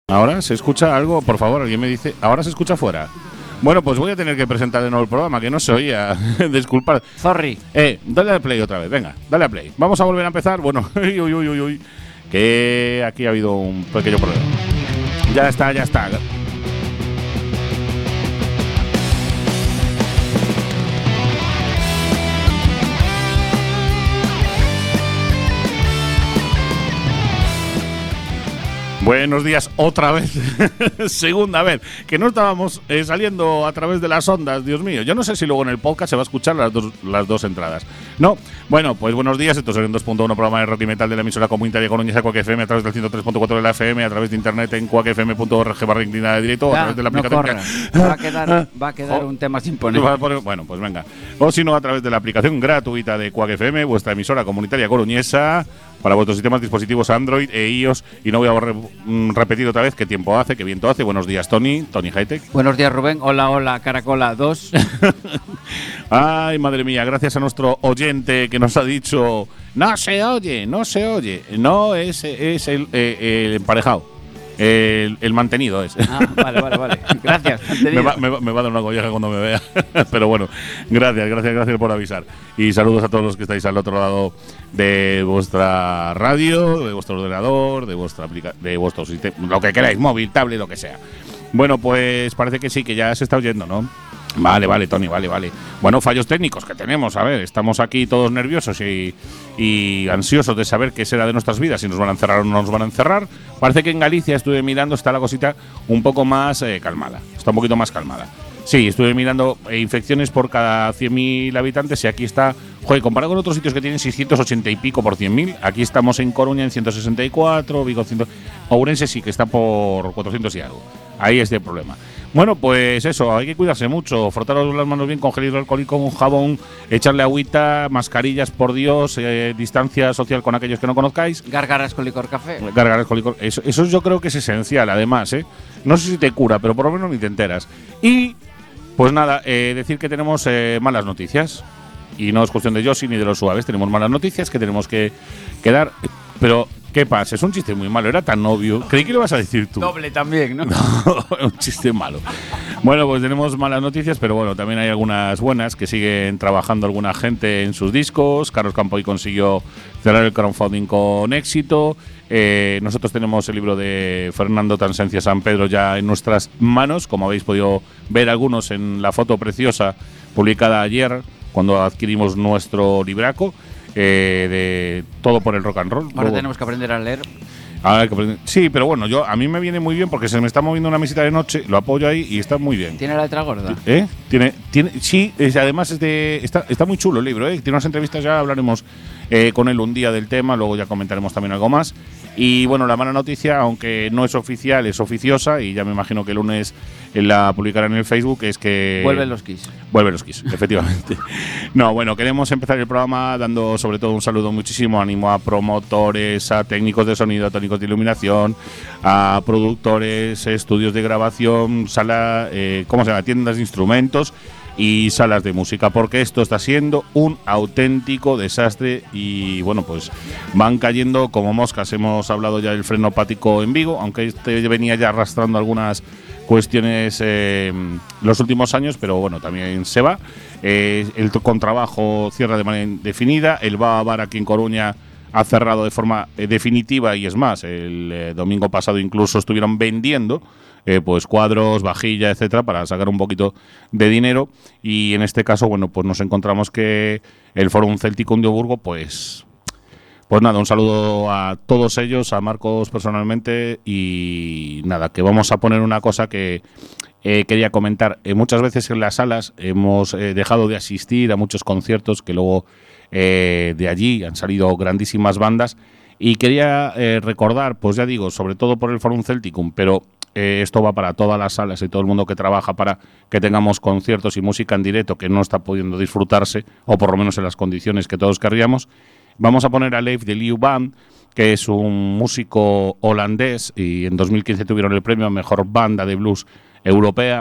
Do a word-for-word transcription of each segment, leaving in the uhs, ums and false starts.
¿Ahora se escucha algo? Por favor, alguien me dice. ¿Ahora se escucha fuera? Bueno, pues voy a tener que presentar de nuevo el programa, que no se oía. Disculpad. Sorry. Eh, dale a play otra vez, venga, dale a play. Vamos a volver a empezar. Bueno, uy, uy, uy, uy, que aquí ha habido un pequeño problema. Ya está, ya está. Buenos días otra vez, segunda vez, que no estábamos eh, saliendo a través de las ondas, Dios mío. Yo no sé si luego en el podcast se va a escuchar las dos, las dos entradas. No, bueno, pues buenos días, esto es el dos punto uno, programa de rock y metal de la emisora comunitaria Coruñesa Quack F M, a través del ciento tres punto cuatro de la F M, a través de internet en quack f m punto org barra inclinada de directo, ya, a través de la no aplicación. Que... Va a quedar, va a quedar oh, un tema sin poner. Bueno, pues venga. O si no, a través de la aplicación gratuita de Quack F M, vuestra emisora comunitaria coruñesa, para vuestros sistemas dispositivos Android e iOS. Y no voy a re repetir otra vez qué tiempo hace, qué viento hace. Buenos días, Tony, Tony Hightech. Buenos días, Rubén. Hola, hola, Caracola dos. Ay, madre mía, gracias a nuestro oyente que nos ha dicho: no se oye, no se oye. No, es, es el, eh, el emparejado. El, el mantenido es. Ah, vale, vale, vale. Gracias. me, va, me, va, me va a dar una colleja cuando me vea. Pero bueno, gracias, gracias, gracias por avisar. Y saludos a todos los que estáis al otro lado de vuestra radio, de vuestro ordenador, de vuestra aplica de vuestro sistema, lo que queráis, móvil, tablet, lo que sea. Bueno, pues parece que sí, que ya se está oyendo, ¿no? Vale, vale, Tony, vale, vale. Bueno, fallos técnicos que tenemos, a ver, estamos aquí todos nerviosos y, y ansiosos de saber qué será de nuestras vidas, si nos van a encerrar o no nos van a encerrar. Parece que en Galicia, estuve mirando, está la cosita un poco más eh, calmada, está un poquito más calmada. Sí, estuve mirando eh, infecciones por cada cien mil habitantes y aquí está, joder, comparado con otros sitios que tienen seiscientos ochenta y pico por cien mil, aquí estamos en Coruña en ciento sesenta y cuatro, Vigo cien, Ourense sí que está por cuatrocientos y algo. Ahí es el problema. Bueno, pues eso, hay que cuidarse mucho, frotaros las manos bien con gel hidroalcohólico, con jabón, echarle agüita, mascarillas, por Dios, eh, distancia social con aquellos que no conozcáis. Gargaras con licor café. Gargaras con licor, eso, eso yo creo que es esencial, además, ¿eh? No sé si te cura, pero por lo menos ni te enteras. Y, pues nada, eh, decir que tenemos eh, malas noticias. Y no es cuestión de Yoshi ni de los suaves, tenemos malas noticias que tenemos que, que dar, pero... ¿qué pasa? Es un chiste muy malo, era tan obvio. Creí que lo vas a decir tú. Doble también, ¿no? No, un chiste malo. Bueno, pues tenemos malas noticias, pero bueno, también hay algunas buenas, que siguen trabajando alguna gente en sus discos. Carlos Campoy consiguió cerrar el crowdfunding con éxito. Eh, nosotros tenemos el libro de Fernando Tansencia San Pedro ya en nuestras manos, como habéis podido ver algunos en la foto preciosa publicada ayer, cuando adquirimos nuestro libraco. Eh, de todo por el rock and roll. Ahora Luego, tenemos que aprender a leer. Ahora hay que aprender. Sí, pero bueno, yo a mí me viene muy bien porque se me está moviendo una mesita de noche, lo apoyo ahí y está muy bien. ¿Tiene la letra gorda? ¿Eh? Tiene, tiene, sí, es, además es de, está, está muy chulo el libro, ¿eh? Tiene unas entrevistas, ya hablaremos eh, con él un día del tema, luego ya comentaremos también algo más. Y bueno, la mala noticia, aunque no es oficial, es oficiosa y ya me imagino que el lunes la publicarán en el Facebook, es que... Vuelven los Kiss. Vuelven los Kiss, efectivamente. No, bueno, queremos empezar el programa dando sobre todo un saludo muchísimo ánimo a promotores, a técnicos de sonido, a técnicos de iluminación, a productores, estudios de grabación, sala, eh, ¿cómo se llama? Tiendas de instrumentos y salas de música, porque esto está siendo un auténtico desastre y bueno, pues van cayendo como moscas. Hemos hablado ya del freno hepático en Vigo, aunque este venía ya arrastrando algunas cuestiones eh, los últimos años, pero bueno, también se va. Eh, el contrabajo cierra de manera indefinida, el Bar a Bar aquí en Coruña ha cerrado de forma eh, definitiva y es más, el eh, domingo pasado incluso estuvieron vendiendo Eh, pues cuadros, vajilla, etcétera, para sacar un poquito de dinero. Y en este caso, bueno, pues nos encontramos que el Fórum Céltico Undioburgo, pues, pues nada, un saludo a todos ellos, a Marcos personalmente, y nada, que vamos a poner una cosa que eh, quería comentar. Eh, muchas veces en las salas hemos eh, dejado de asistir a muchos conciertos que luego eh, de allí han salido grandísimas bandas. Y quería eh, recordar, pues ya digo, sobre todo por el Fórum Celticum, pero eh, esto va para todas las salas y todo el mundo que trabaja para que tengamos conciertos y música en directo que no está pudiendo disfrutarse, o por lo menos en las condiciones que todos querríamos. Vamos a poner a Leif de Leeuw Band, que es un músico holandés y en dos mil quince tuvieron el premio a Mejor Banda de Blues Europea.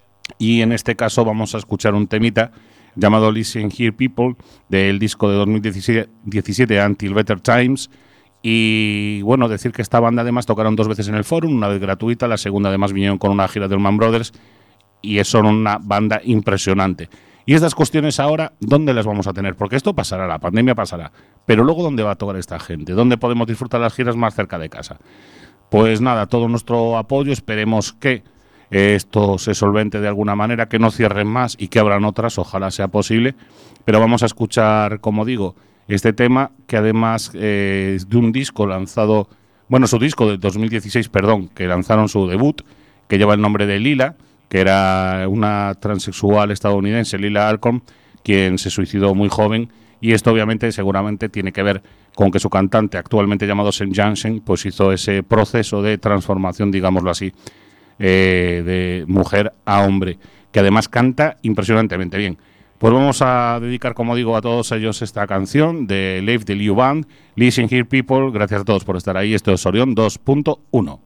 Y en este caso vamos a escuchar un temita llamado Listen Here People, del disco de dos mil diecisiete Until Better Times. Y bueno, decir que esta banda además tocaron dos veces en el Forum, una vez gratuita, la segunda además vinieron con una gira de Allman Brothers y son una banda impresionante. Y estas cuestiones ahora, ¿dónde las vamos a tener? Porque esto pasará, la pandemia pasará, pero luego ¿dónde va a tocar esta gente? ¿Dónde podemos disfrutar las giras más cerca de casa? Pues nada, todo nuestro apoyo, esperemos que esto se solvente de alguna manera, que no cierren más y que abran otras, ojalá sea posible, pero vamos a escuchar, como digo, este tema que además eh, es de un disco lanzado, bueno, su disco de dos mil dieciséis, perdón, que lanzaron su debut, que lleva el nombre de Lila, que era una transexual estadounidense, Lila Alcom, quien se suicidó muy joven, y esto obviamente seguramente tiene que ver con que su cantante, actualmente llamado Saint Jansen, pues hizo ese proceso de transformación, digámoslo así, eh, de mujer a hombre, que además canta impresionantemente bien. Pues vamos a dedicar, como digo, a todos ellos esta canción de Leif the Liu Band, Listen Here People. Gracias a todos por estar ahí. Esto es Orión dos punto uno.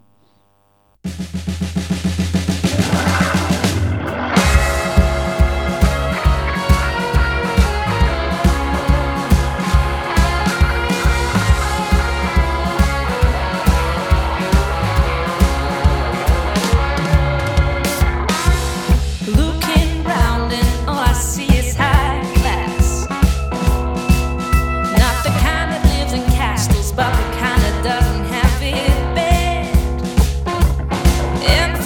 But the kind that doesn't have it bad.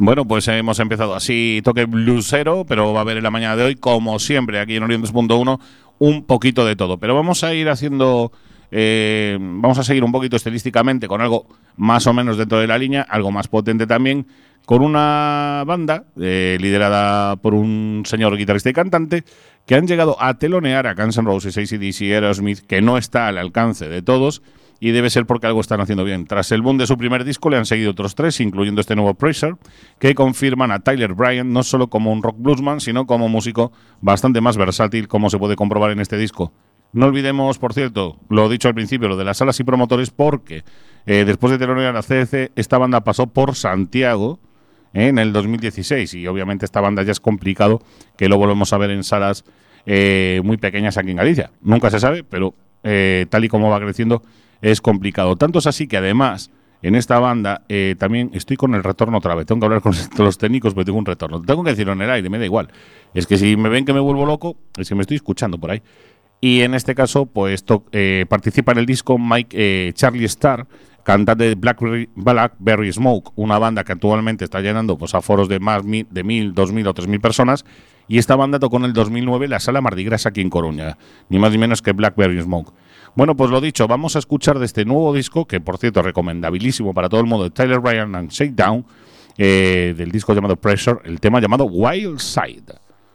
Bueno, pues hemos empezado así, toque bluesero, pero va a haber en la mañana de hoy, como siempre, aquí en Orientes punto uno, un poquito de todo. Pero vamos a ir haciendo, eh, vamos a seguir un poquito estilísticamente con algo más o menos dentro de la línea, algo más potente también, con una banda eh, liderada por un señor guitarrista y cantante que han llegado a telonear a Guns N' Roses, A C D C, Aerosmith, que no está al alcance de todos, y debe ser porque algo están haciendo bien. Tras el boom de su primer disco le han seguido otros tres, incluyendo este nuevo Pressure, que confirman a Tyler Bryant no solo como un rock bluesman, sino como músico bastante más versátil, como se puede comprobar en este disco. No olvidemos, por cierto, lo dicho al principio, lo de las salas y promotores, porque eh, después de telonear a C D C, esta banda pasó por Santiago eh, en el dos mil dieciséis, y obviamente esta banda ya es complicado que lo volvemos a ver en salas eh, muy pequeñas aquí en Galicia. Nunca se sabe, pero eh, tal y como va creciendo, es complicado. Tanto es así que además en esta banda eh, también estoy con el retorno otra vez. Tengo que hablar con los técnicos porque tengo un retorno. Tengo que decirlo en el aire, me da igual. Es que si me ven que me vuelvo loco, es que me estoy escuchando por ahí. Y en este caso, pues to- eh, participa en el disco Mike eh, Charlie Starr, cantante de Blackberry, Blackberry Smoke, una banda que actualmente está llenando pues, aforos de más mi- de mil, dos mil o tres mil personas. Y esta banda tocó en el dos mil nueve la Sala Mardi Gras aquí en Coruña, ni más ni menos que Blackberry Smoke. Bueno, pues lo dicho, vamos a escuchar de este nuevo disco, que por cierto recomendabilísimo para todo el mundo, de Tyler Bryant and Shakedown, eh, del disco llamado Pressure, el tema llamado Wild Side.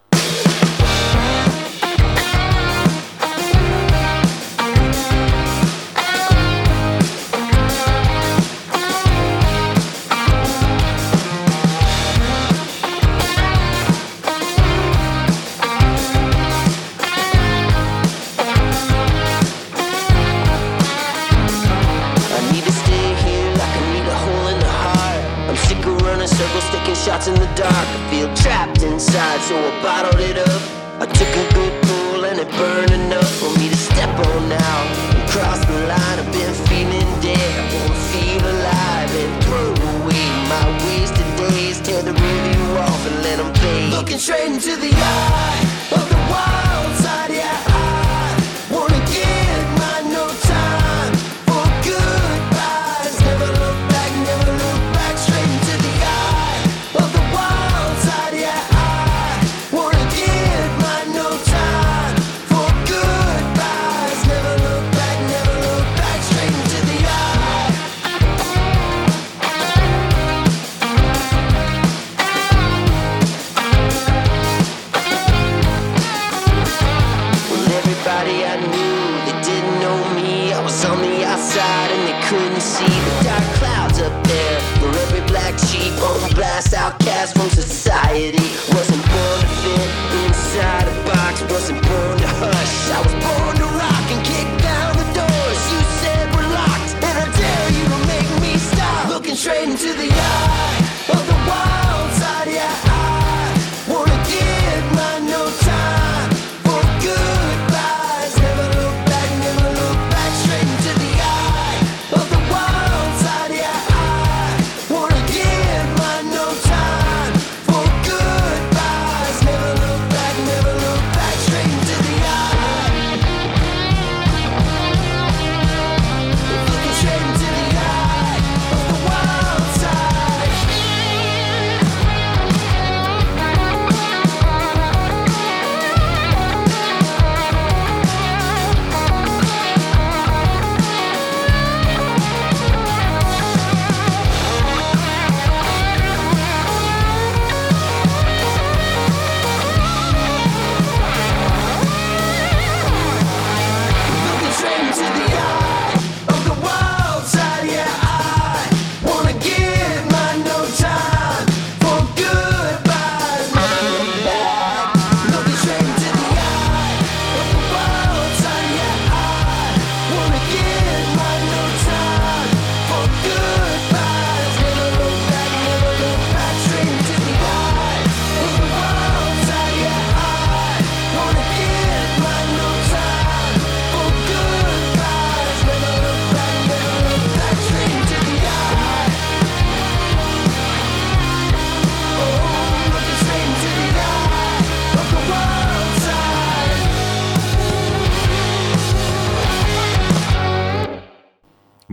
Shots in the dark, I feel trapped inside, so I bottled it up. I took a good pull and it burned enough for me to step on now and cross the line. I've been feeling dead, I wanna feel alive and throw away my wasted days. Tear the review off and let them fade. Looking straight into the eye of the wild side, yeah, I wanna give my no time for goodbyes. Never look back, never look back, straight into the eye of the wild side, yeah, I wanna give my no time for goodbyes. Never look back, never look back, straight into the eye. Well, everybody I knew, they didn't know me. I was on the outside and they couldn't see the dark clouds up there. For every black sheep on blast, outcast from society. Wasn't born to fit inside a box, wasn't born to hush. I was born to rock and kick down the doors you said were locked, and I dare you to make me stop. Looking straight into the eye of the wild side, yeah, I wanna give my no time for goodbyes. Never look back, never look back, straight into the eye of the wild side, yeah, I wanna give my no time for goodbyes. Never look back, never look back, straight into the eye.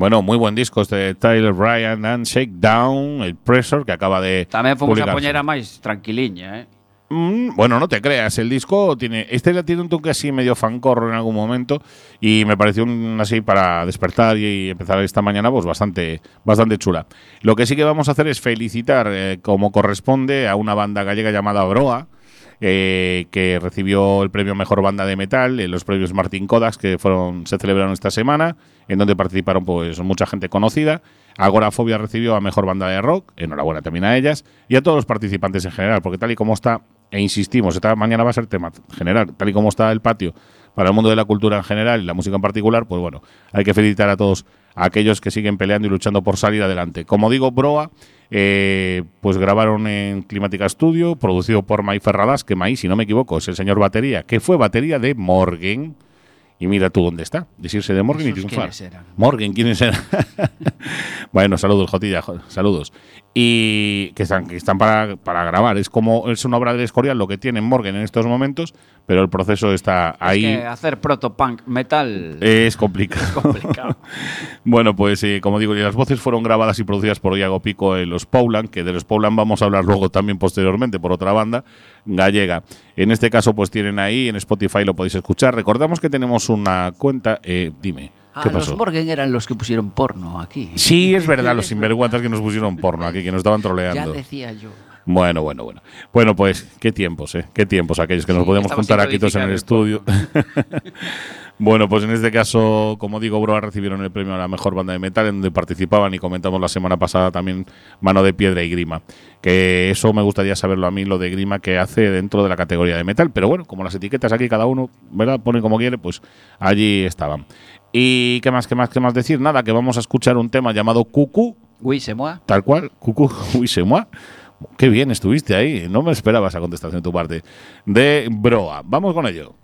Bueno, muy buen disco este de Tyler Bryant and Shakedown, el Pressure, que acaba de Tamén fomos a publicarse. poñer a máis tranquiliña, eh? Mm, bueno, no te creas, el disco tiene. Este ya tiene un toque así medio fancorro en algún momento y me pareció un, así para despertar y empezar esta mañana, pues bastante, bastante chula. Lo que sí que vamos a hacer es felicitar, eh, como corresponde, a una banda gallega llamada Broa, eh, que recibió el premio Mejor Banda de Metal en los premios Martin Kodax, que fueron se celebraron esta semana, en donde participaron pues mucha gente conocida. Agorafobia recibió a Mejor Banda de Rock, enhorabuena también a ellas, y a todos los participantes en general, porque tal y como está, e insistimos, esta mañana va a ser tema general, tal y como está el patio para el mundo de la cultura en general y la música en particular, pues bueno, hay que felicitar a todos a aquellos que siguen peleando y luchando por salir adelante. Como digo, Broa, eh, pues grabaron en Climática Studio, producido por Mai Ferradas, que Mai, si no me equivoco, es el señor batería, que fue batería de Morgan. Y mira tú dónde está, decirse de Morgan y ¿Esos triunfar. quiénes eran? Morgan, ¿quiénes eran? Bueno, saludos, Jotilla, jo- saludos. Y que están, que están para, para grabar. Es como es una obra del Escorial lo que tiene Morgan en estos momentos, pero el proceso está ahí. Es que hacer protopunk metal Es complicado. es complicado. Bueno, pues eh, como digo, las voces fueron grabadas y producidas por Iago Pico en los Poulan, que de los Poulan vamos a hablar luego también posteriormente por otra banda gallega. En este caso, pues tienen ahí, en Spotify lo podéis escuchar. Recordamos que tenemos una cuenta, eh, dime, ¿qué Ah, pasó? los Morgan eran los que pusieron porno aquí. Sí, es verdad, los sinvergüenzas que nos pusieron porno aquí, que nos estaban Ya troleando. decía yo. Bueno, bueno, bueno. Bueno, pues qué tiempos, ¿eh? Qué tiempos aquellos que nos Sí, podemos estaba juntar sin aquí todos en el codificar estudio. Bueno, pues en este caso, como digo, Broa recibieron el premio a la mejor banda de metal, en donde participaban y comentamos la semana pasada también Mano de Piedra y Grima. Que eso me gustaría saberlo a mí, lo de Grima que hace dentro de la categoría de metal. Pero bueno, como las etiquetas aquí cada uno, ¿verdad? Pone como quiere, pues allí estaban. ¿Y qué más, qué más, qué más decir? Nada, que vamos a escuchar un tema llamado Cucú, Uy, se mueve. tal cual, Cucú, uy, se moi. Qué bien estuviste ahí, no me esperaba esa contestación de tu parte. De Broa, vamos con ello.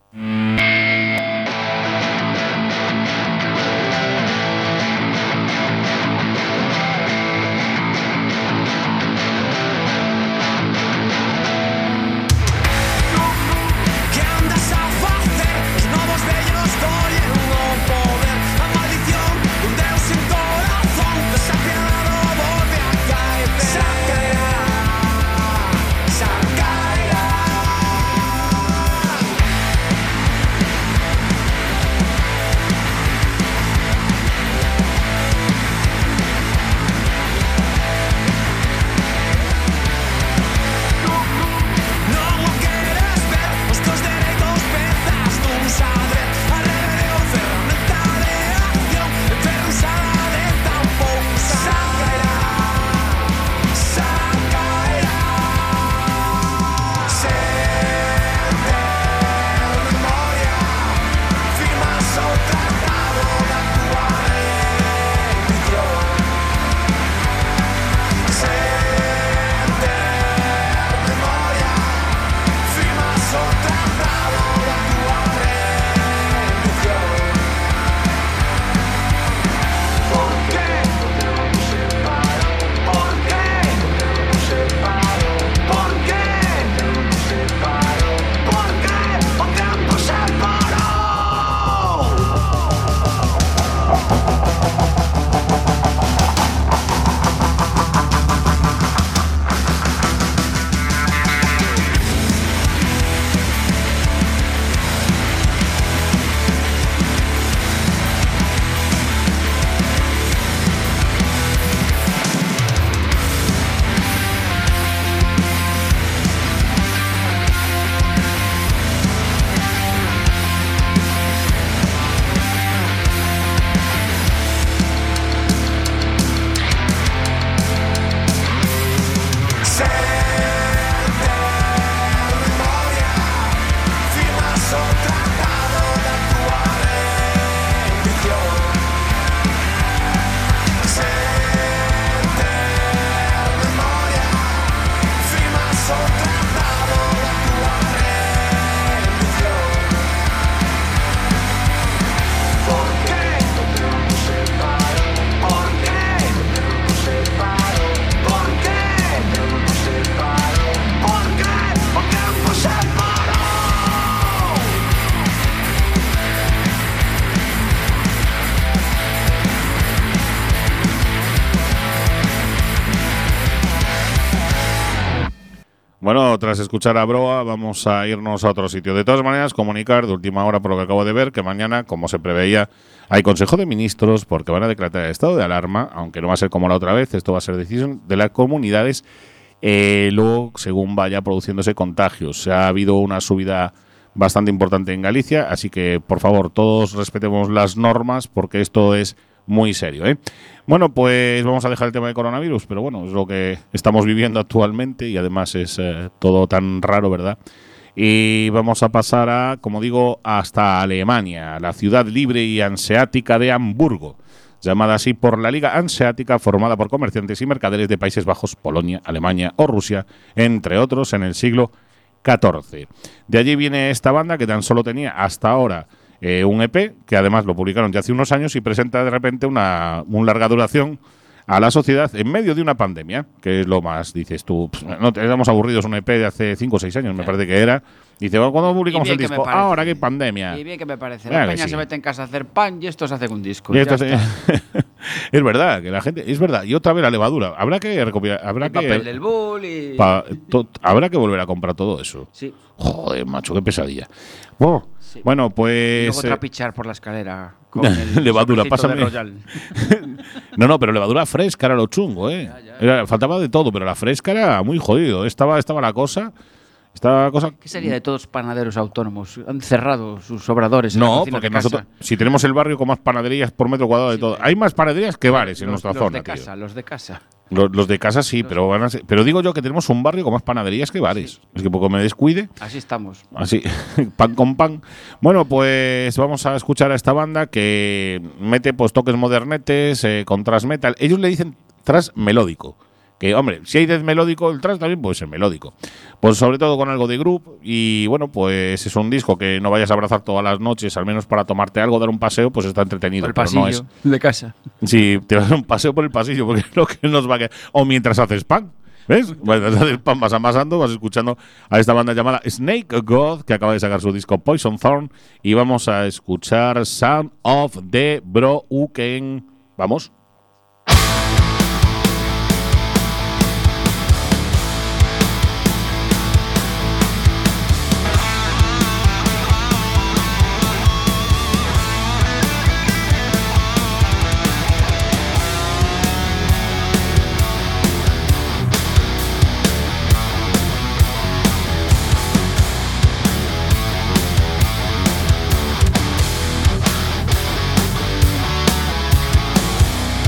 Que andas a facer? Os novos vellos collen o poder. A maldición dun deus sin corazón desapiadado volve a caer. Xa caerá, xa caerá. Bueno, tras escuchar a Broa, vamos a irnos a otro sitio. De todas maneras, comunicar de última hora, por lo que acabo de ver, que mañana, como se preveía, hay Consejo de Ministros porque van a declarar el estado de alarma, aunque no va a ser como la otra vez, esto va a ser decisión de las comunidades, eh, luego, según vaya produciéndose contagios. Se ha habido una subida bastante importante en Galicia, así que, por favor, todos respetemos las normas porque esto es muy serio, ¿eh? Bueno, pues vamos a dejar el tema de coronavirus, pero bueno, es lo que estamos viviendo actualmente y además es eh, todo tan raro, ¿verdad? Y vamos a pasar a, como digo, hasta Alemania, la ciudad libre y anseática de Hamburgo, llamada así por la Liga Hanseática, formada por comerciantes y mercaderes de Países Bajos, Polonia, Alemania o Rusia, entre otros, en el siglo catorce. De allí viene esta banda que tan solo tenía hasta ahora Eh, un E P, que además lo publicaron ya hace unos años y presenta de repente una, una larga duración a la sociedad en medio de una pandemia, que es lo más, dices tú, pff, no, éramos aburridos, un E P de hace cinco o seis años, me parece que era. Dice, bueno, ¿cuándo publicamos el disco? Ahora que hay pandemia. Y bien que me parece. Claro La que peña sí. se mete en casa a hacer pan y estos hacen un disco. Y Ya esto se- está. es verdad, que la gente, es verdad, y otra vez la levadura, habrá que recopilar, habrá El papel que del bull y... pa- to- habrá que volver a comprar todo eso. Sí. Joder, macho, qué pesadilla. Oh, Sí. Bueno, Y pues luego eh, trapichar por la escalera con el Levadura, sobrecito de pásame. Royal. No, no, pero levadura fresca era lo chungo, ¿eh? Ya, ya. Era- faltaba de todo, pero la fresca era muy jodido. Estaba, estaba la cosa. Estaba la cosa. ¿Qué sería de todos los panaderos autónomos? Han cerrado sus obradores en la No, cocina porque de casa. nosotros, si tenemos el barrio con más panaderías por metro cuadrado de Sí, todo. pero- Hay más panaderías que bares en Los- nuestra los zona, de tío. casa, los de casa. Los, los de casa sí, pero van a ser- pero digo yo que tenemos un barrio con más panaderías que bares. Es que poco me descuide. Así estamos. Así, pan con pan. Bueno, pues vamos a escuchar a esta banda que mete pues toques modernetes eh, con thrash metal. Ellos le dicen thrash melódico. Que, hombre, si hay death melódico, el thrash también puede ser melódico. Pues sobre todo con algo de groove. Y bueno, pues es un disco que no vayas a abrazar todas las noches, al menos para tomarte algo, dar un paseo, pues está entretenido. Por el pero pasillo no es. de casa. Si te vas a dar un paseo por el pasillo, porque es lo que nos va a quedar. O mientras haces pan. ¿Ves? Mientras haces pan, vas amasando, vas escuchando a esta banda llamada Snake God, que acaba de sacar su disco Poison Thorn. Y vamos a escuchar Sound of the Broken. Vamos. Sound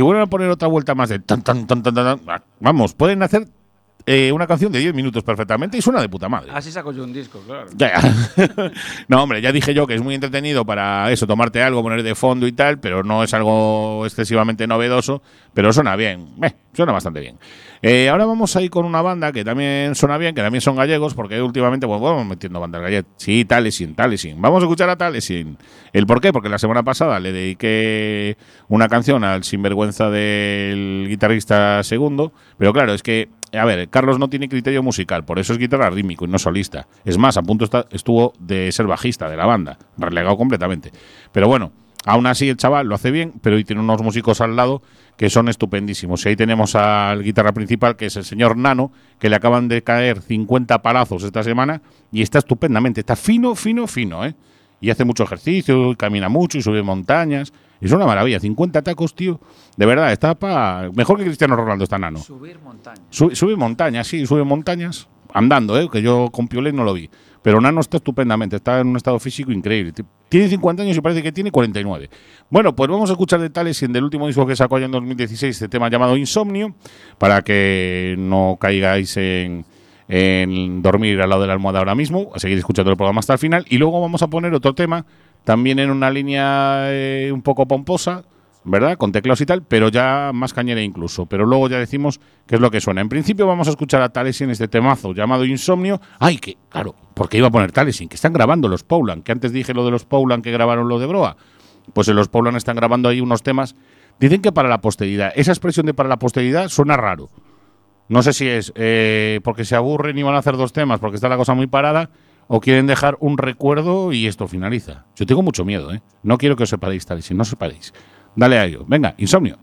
si vuelven a poner otra vuelta más de tan, tan, tan, tan, tan, tan, vamos, pueden hacer eh, una canción de diez minutos perfectamente y suena de puta madre. Así saco yo un disco, claro. Ya, ya. No, hombre, ya dije yo que es muy entretenido para eso, tomarte algo, poner de fondo y tal, pero no es algo excesivamente novedoso, pero suena bien, eh, suena bastante bien. Eh, ahora vamos a ir con una banda que también suena bien, que también son gallegos, porque últimamente pues, vamos metiendo bandas gallegas. Sí, Talesin, Talesin. Vamos a escuchar a Talesin. ¿El por qué? Porque la semana pasada le dediqué una canción al sinvergüenza del guitarrista segundo, pero claro, es que a ver, Carlos no tiene criterio musical, por eso es guitarra rítmico y no solista. Es más, a punto está, estuvo de ser bajista de la banda, relegado completamente. Pero bueno, aún así el chaval lo hace bien, pero hoy tiene unos músicos al lado que son estupendísimos. Y ahí tenemos al guitarra principal, que es el señor Nano, que le acaban de caer cincuenta palazos esta semana y está estupendamente, está fino, fino, fino, ¿eh? Y hace mucho ejercicio, y camina mucho y sube montañas. Es una maravilla, cincuenta tacos, tío. De verdad, está para mejor que Cristiano Ronaldo está Nano. Subir montañas. Sube, sube montañas, sí, sube montañas. Andando, ¿eh? Que yo con Piolé no lo vi. Pero Nano está estupendamente, está en un estado físico increíble. Tiene cincuenta años y parece que tiene cuarenta y nueve. Bueno, pues vamos a escuchar de Talesin del último disco que sacó allá en dos mil dieciséis, este tema llamado Insomnio, para que no caigáis en, en dormir al lado de la almohada ahora mismo, a seguir escuchando el programa hasta el final. Y luego vamos a poner otro tema, también en una línea eh, un poco pomposa, ¿verdad? Con teclados y tal, pero ya más cañera incluso. Pero luego ya decimos qué es lo que suena. En principio vamos a escuchar a Talesin este temazo llamado Insomnio. ¡Ay, que claro! Porque iba a poner Talesin, que están grabando los Poulan, que antes dije lo de los Poulan que grabaron lo de Broa. Pues en los Poulan están grabando ahí unos temas. Dicen que para la posteridad. Esa expresión de para la posteridad suena raro. No sé si es eh, porque se aburren y van a hacer dos temas porque está la cosa muy parada, o quieren dejar un recuerdo y esto finaliza. Yo tengo mucho miedo, ¿eh? No quiero que os separéis, Talesin, no os separéis. Dale a ello. Venga, Insomnio.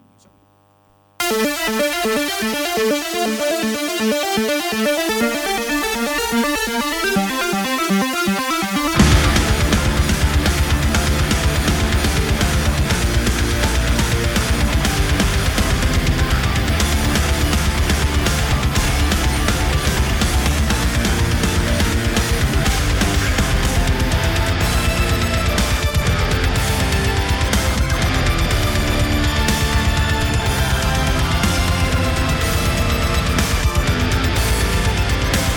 Insomnio.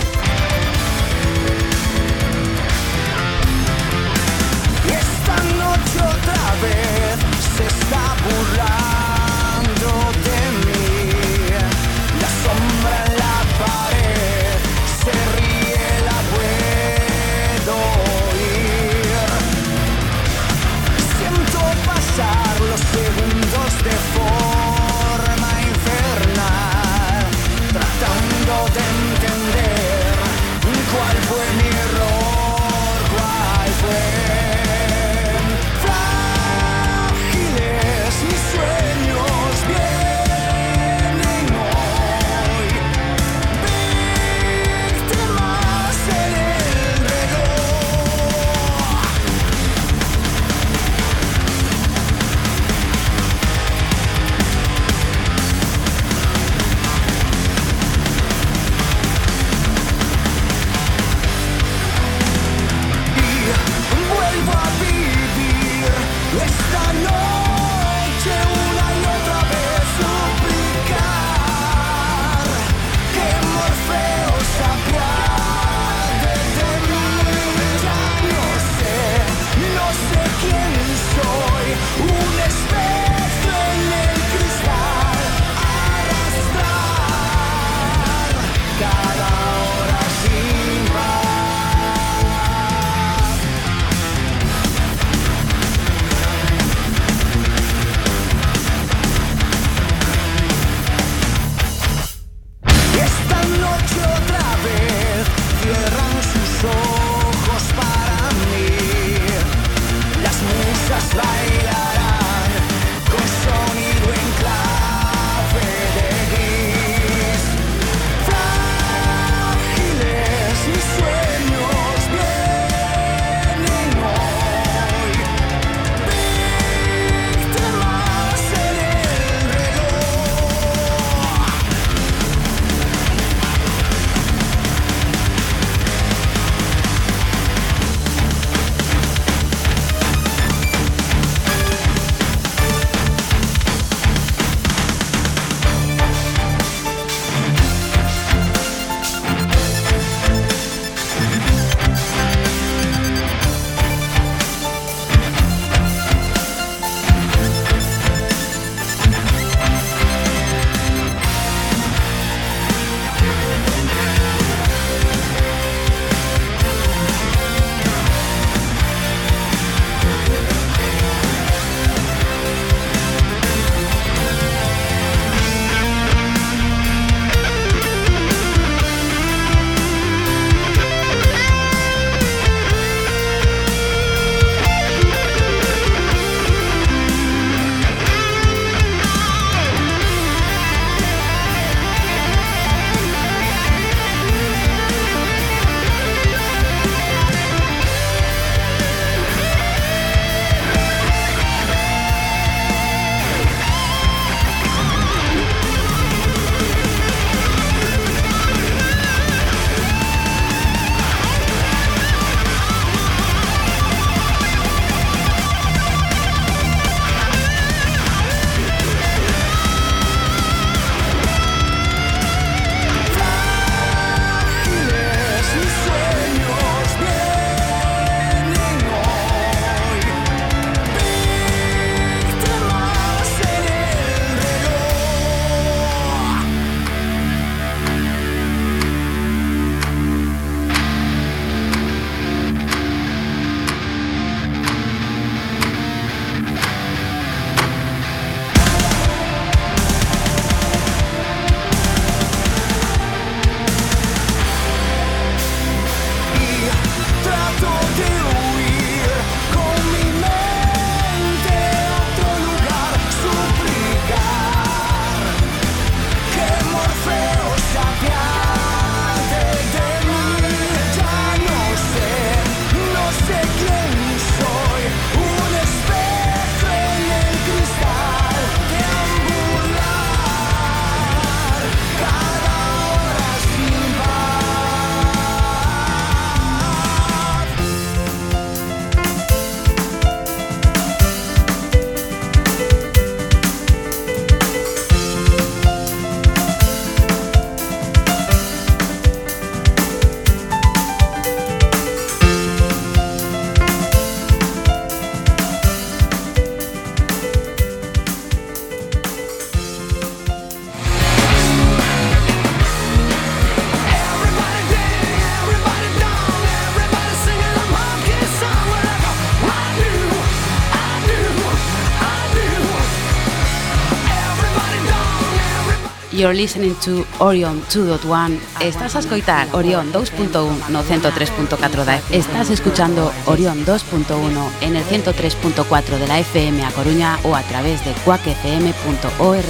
You're listening to Orion two point one. Estás a escoitar Orión dos punto uno no ciento tres punto cuatro da F M. Estás escuchando Orión dos punto uno en el ciento tres punto cuatro de la F M a Coruña o a través de cuac f m punto org.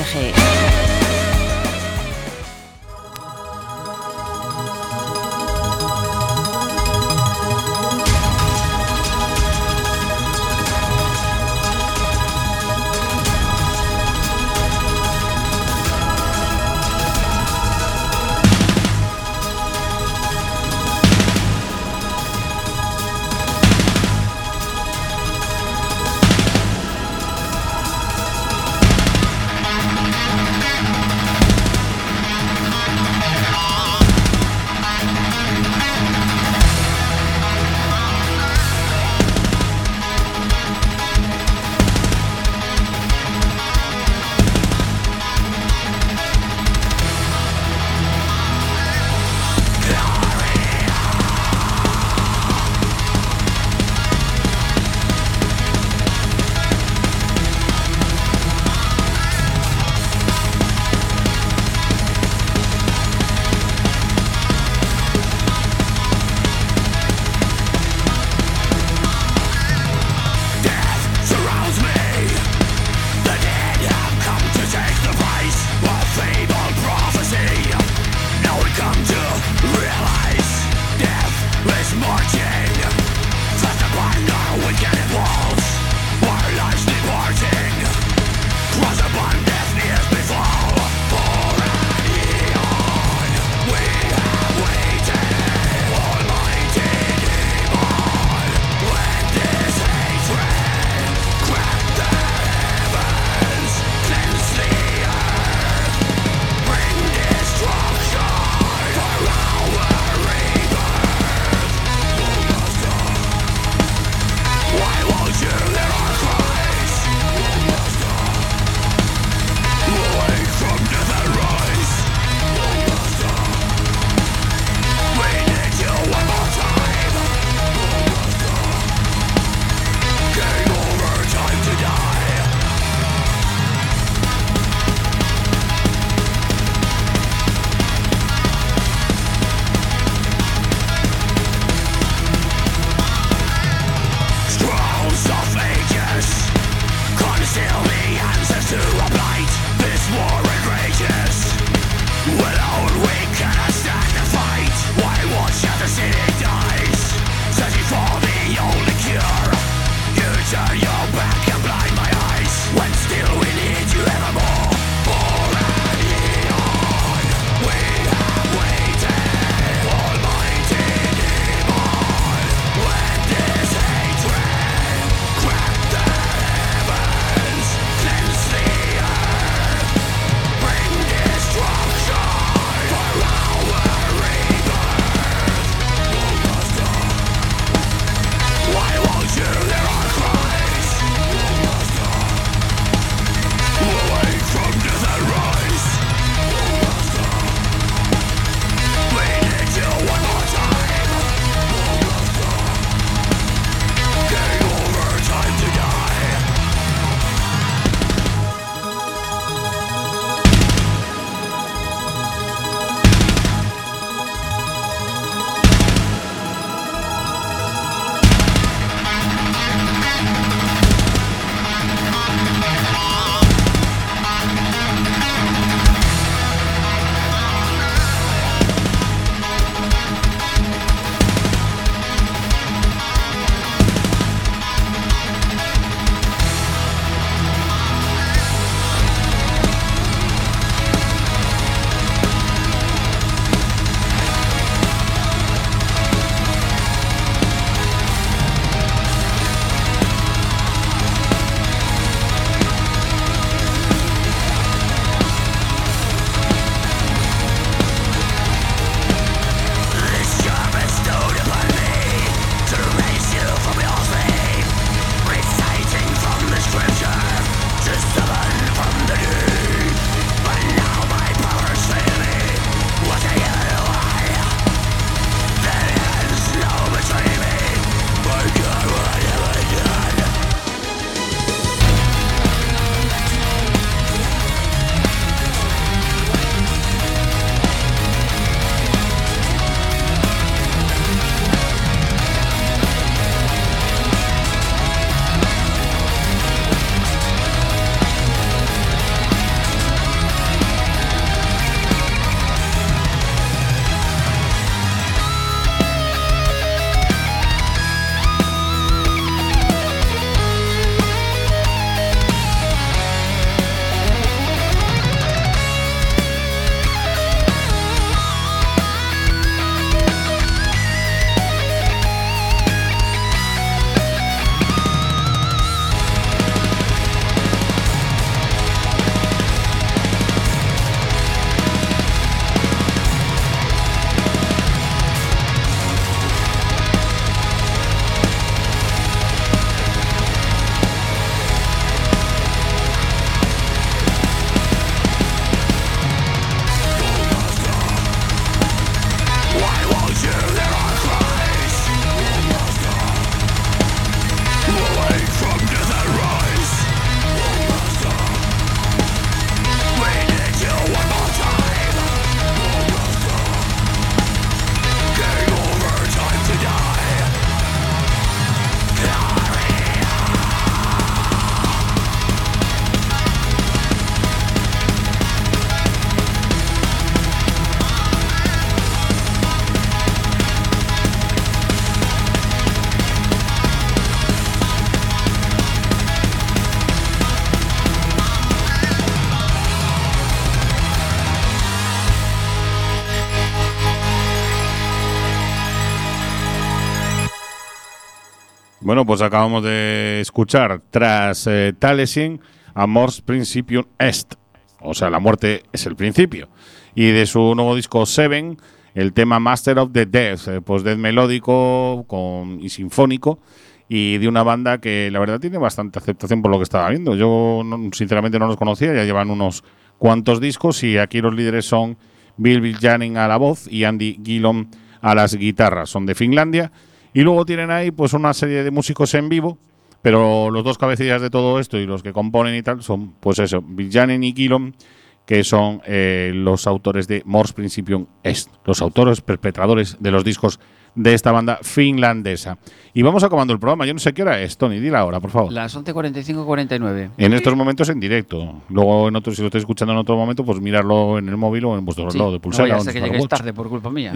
Bueno, pues acabamos de escuchar tras eh, Taliesin a Mors Principium Est, o sea, la muerte es el principio. Y de su nuevo disco Seven, el tema Master of the Death, eh, pues death melódico con, y sinfónico, y de una banda que la verdad tiene bastante aceptación por lo que estaba viendo. Yo no, sinceramente no los conocía, ya llevan unos cuantos discos y aquí los líderes son Bill Viljanen a la voz y Andy Gillon a las guitarras. Son de Finlandia. Y luego tienen ahí pues una serie de músicos en vivo, pero los dos cabecillas de todo esto y los que componen y tal son pues eso, Viljanen y Gillon, que son eh, los autores de Mors Principium Est, los autores perpetradores de los discos de esta banda finlandesa. Y vamos acabando el programa. Yo no sé qué hora es, Tony, di la hora, por favor. Las once cuarenta y cinco cuarenta y nueve. En estos momentos en directo. Luego, en otro, si lo estáis escuchando en otro momento, pues mirarlo en el móvil o en vuestro Sí, reloj de pulsera. no vaya a o en ser que vuestro llegues watch. tarde por culpa mía.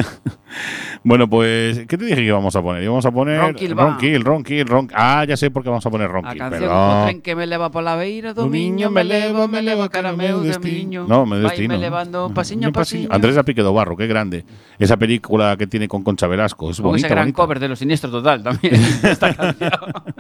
Bueno, pues, ¿qué te dije que íbamos a poner? Íbamos a poner Ron Kill, va. Ron Kill, Ron Kill, Ron- Ah, ya sé por qué vamos a poner Ron A Kill, canción perdón. O tren que me leva pola beira do Un miño, me leva, me leva cara meu destino. No, meu Vai destino. me levando pasiño a pasiño. Andrés Apique do Barro, qué grande. Esa película que tiene con Concha Velasco. Es Con bonita, ese gran bonita. cover de Los Siniestros Total también. Esta canción.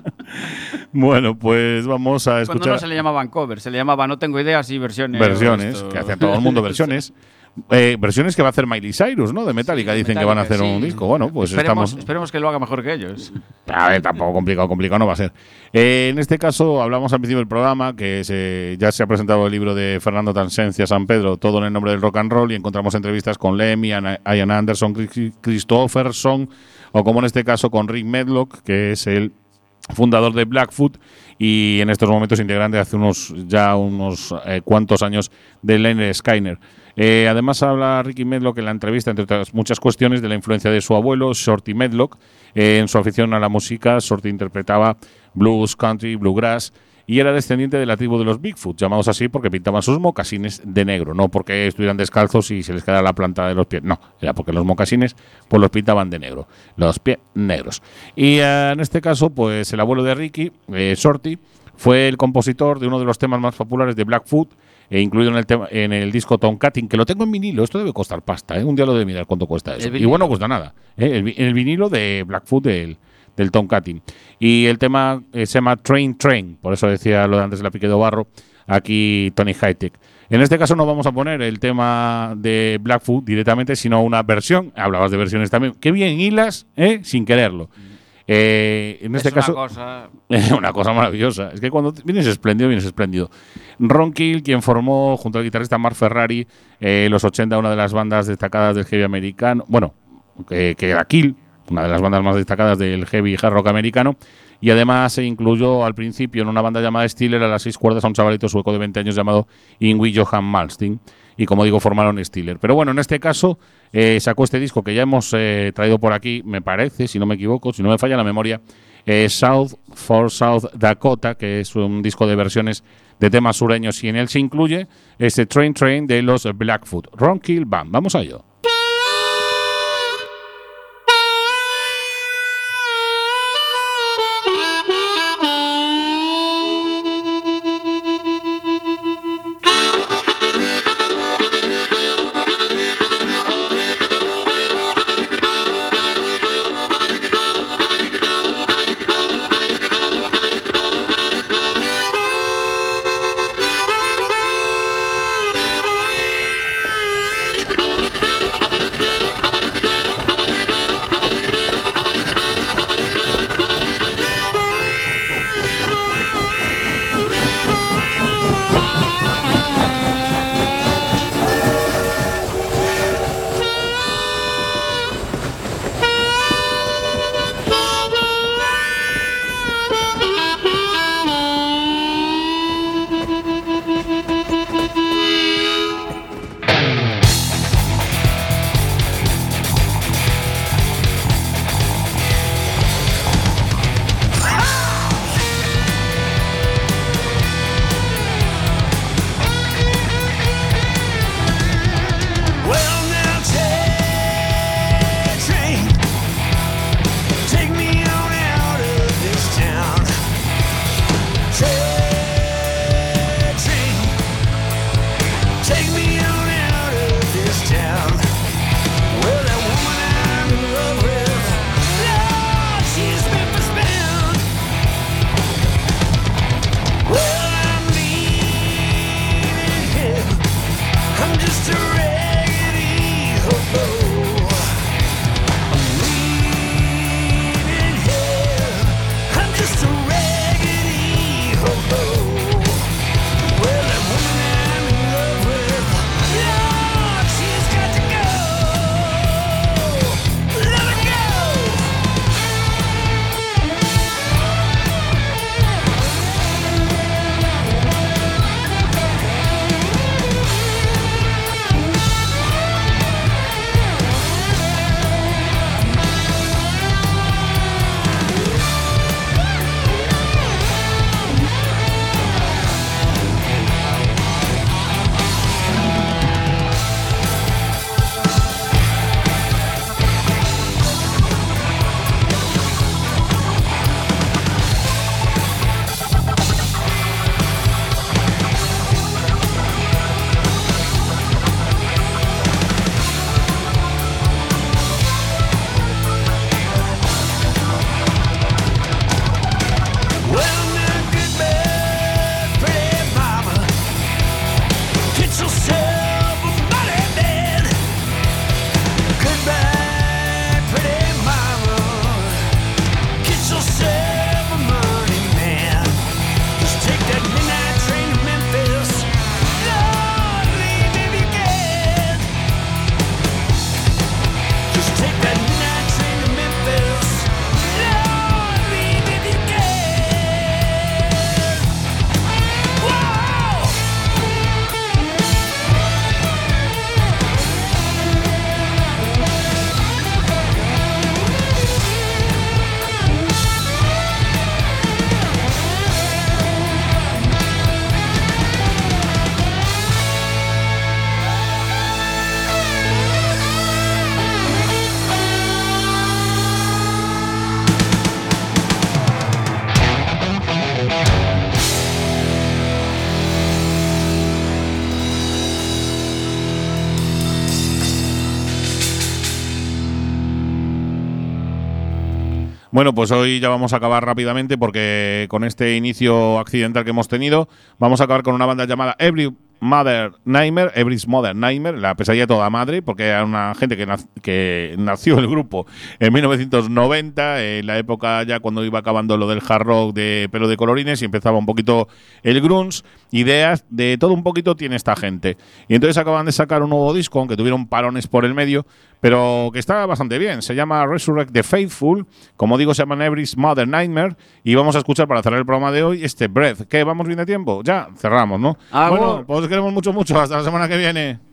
Bueno, pues vamos a Cuando escuchar no se le llamaban cover, se le llamaba No tengo ideas y versiones. versiones, Esto. que hacía todo el mundo versiones. Eh, versiones que va a hacer Miley Cyrus, ¿no? De Metallica, Sí, dicen Metallica, que van a hacer sí. un disco. Bueno, pues esperemos, estamos. esperemos que lo haga mejor que ellos. A ver, tampoco complicado, complicado no va a ser. Eh, en este caso, hablamos al principio del programa que se, ya se ha presentado el libro de Fernando Tansencia San Pedro, Todo en el nombre del rock and roll, y encontramos entrevistas con Lemmy, Ana- Ian Anderson, Chris- Christopherson, o como en este caso con Rick Medlock, que es el fundador de Blackfoot y en estos momentos integrante hace unos ya unos eh, cuantos años de Lynyrd Skynyrd. Eh, además habla Ricky Medlock en la entrevista, entre otras muchas cuestiones, de la influencia de su abuelo, Shorty Medlock. Eh, en su afición a la música, Shorty interpretaba blues, country, bluegrass y era descendiente de la tribu de los Bigfoot, llamados así porque pintaban sus mocasines de negro, no porque estuvieran descalzos y se les quedara la planta de los pies, no, era porque los mocasines pues los pintaban de negro, los pies negros. Y eh, en este caso, pues el abuelo de Ricky, eh, Shorty, fue el compositor de uno de los temas más populares de Blackfoot, e incluido en el, tema, en el disco Tomcatting, que lo tengo en vinilo. Esto debe costar pasta, ¿eh? Un día lo de mirar cuánto cuesta eso. Igual no cuesta nada. ¿eh? El, vi- el vinilo de Blackfoot del, del Tomcatting. Y el tema eh, se llama Train Train, por eso decía lo de antes de la Pique de Barro, aquí Tony Hightech. En este caso no vamos a poner el tema de Blackfoot directamente, sino una versión. Hablabas de versiones también. Qué bien hilas, ¿eh? Sin quererlo. Eh, en este es caso, una cosa. una cosa maravillosa. Es que cuando vienes espléndido, vienes espléndido. Ron Kill, quien formó junto al guitarrista Mark Ferrari eh, en los ochenta una de las bandas destacadas del heavy americano, bueno, que, que era Kill, una de las bandas más destacadas del heavy hard rock americano, y además se incluyó al principio en una banda llamada Steeler a las seis cuerdas a un chavalito sueco de veinte años llamado Yngwie Johan Malmsteen, y como digo, formaron Steeler. Pero bueno, en este caso eh, sacó este disco que ya hemos eh, traído por aquí, me parece, si no me equivoco, si no me falla la memoria, eh, South for South Dakota, que es un disco de versiones de temas sureños, y en él se incluye este Train Train de los Blackfoot. Ron Kill Band, vamos a ello. Thank Bueno, pues hoy ya vamos a acabar rápidamente porque con este inicio accidental que hemos tenido, vamos a acabar con una banda llamada Every Mother Nightmare, Every's Mother Nightmare, la pesadilla de toda madre, porque era una gente que, nac que nació el grupo en mil novecientos noventa, en la época ya cuando iba acabando lo del hard rock de pelo de colorines y empezaba un poquito el grunge. Ideas de todo un poquito tiene esta gente. Y entonces acaban de sacar un nuevo disco, aunque tuvieron parones por el medio, pero que está bastante bien. Se llama Resurrect the Faithful. Como digo, se llama Every's Mother Nightmare. Y vamos a escuchar para cerrar el programa de hoy este Breath. ¿Qué? ¿Vamos bien de tiempo? Ya, cerramos, ¿no? Ah, bueno, bueno, pues os queremos mucho, mucho. Hasta la semana que viene.